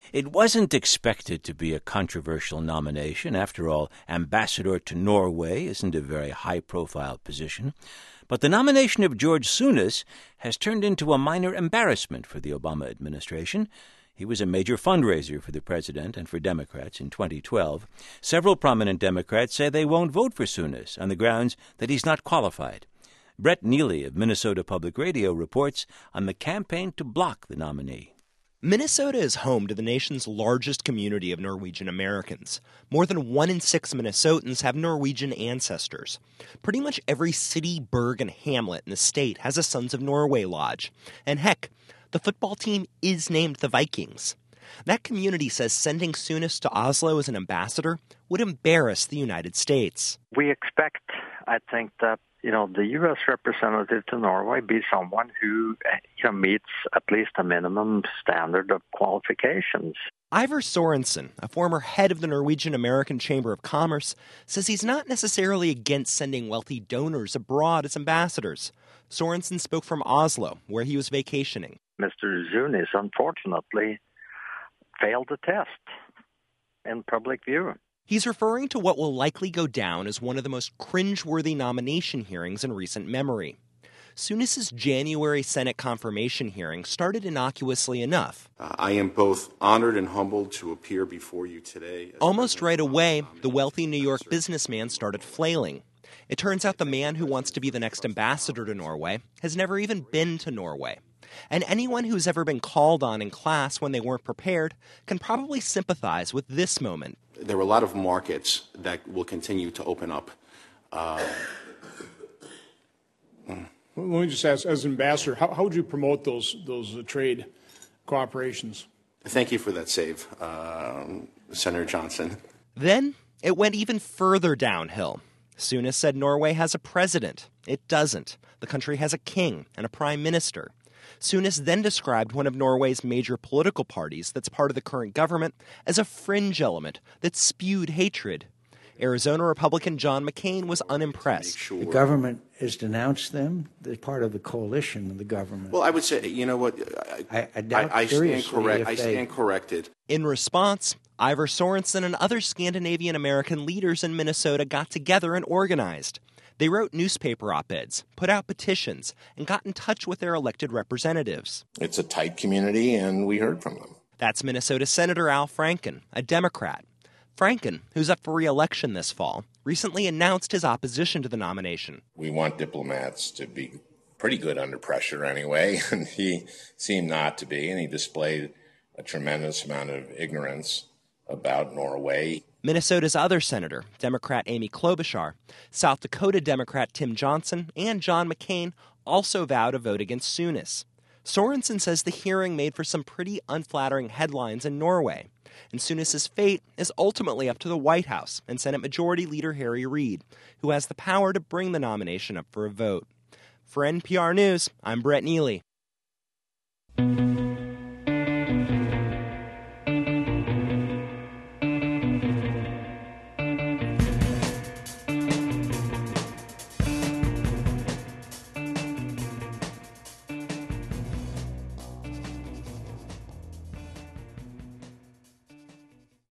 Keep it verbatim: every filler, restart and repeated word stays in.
It wasn't expected to be a controversial nomination. After all, ambassador to Norway isn't a very high-profile position. But the nomination of George Souness has turned into a minor embarrassment for the Obama administration. He was a major fundraiser for the president and for Democrats in twenty twelve. Several prominent Democrats say they won't vote for Souness on the grounds that he's not qualified. Brett Neely of Minnesota Public Radio reports on the campaign to block the nominee. Minnesota is home to the nation's largest community of Norwegian Americans. More than one in six Minnesotans have Norwegian ancestors. Pretty much every city, burg, and hamlet in the state has a Sons of Norway lodge. And heck, the football team is named the Vikings. That community says sending Souness to Oslo as an ambassador would embarrass the United States. We expect, I think, that you know, the U S representative to Norway be someone who you know, meets at least a minimum standard of qualifications. Ivar Sorensen, a former head of the Norwegian American Chamber of Commerce, says he's not necessarily against sending wealthy donors abroad as ambassadors. Sorensen spoke from Oslo, where he was vacationing. Mister Souness, unfortunately, failed the test in public view. He's referring to what will likely go down as one of the most cringeworthy nomination hearings in recent memory. Souness's January Senate confirmation hearing started innocuously enough. Uh, I am both honored and humbled to appear before you today. Almost right away, the wealthy New York businessman started flailing. It turns out the man who wants to be the next ambassador to Norway has never even been to Norway. And anyone who's ever been called on in class when they weren't prepared can probably sympathize with this moment. There are a lot of markets that will continue to open up. Uh, Let me just ask, as ambassador, how, how would you promote those those uh, trade cooperations? Thank you for that save, uh, Senator Johnson. Then it went even further downhill. Souness said Norway has a president. It doesn't. The country has a king and a prime minister. Souness then described one of Norway's major political parties that's part of the current government as a fringe element that spewed hatred. Arizona Republican John McCain was unimpressed. Sure. The government has denounced them. They're part of the coalition of the government. Well, I would say, you know what, I, I, I, doubt I, I stand correct. I stand they... corrected. In response, Ivar Sorensen and other Scandinavian American leaders in Minnesota got together and organized. They wrote newspaper op-eds, put out petitions, and got in touch with their elected representatives. It's a tight community, and we heard from them. That's Minnesota Senator Al Franken, a Democrat. Franken, who's up for re-election this fall, recently announced his opposition to the nomination. We want diplomats to be pretty good under pressure anyway, and he seemed not to be, and he displayed a tremendous amount of ignorance about Norway. Minnesota's other senator, Democrat Amy Klobuchar, South Dakota Democrat Tim Johnson, and John McCain also vowed to vote against Souness. Sorensen says the hearing made for some pretty unflattering headlines in Norway, and Souness's fate is ultimately up to the White House and Senate Majority Leader Harry Reid, who has the power to bring the nomination up for a vote. For N P R News, I'm Brett Neely.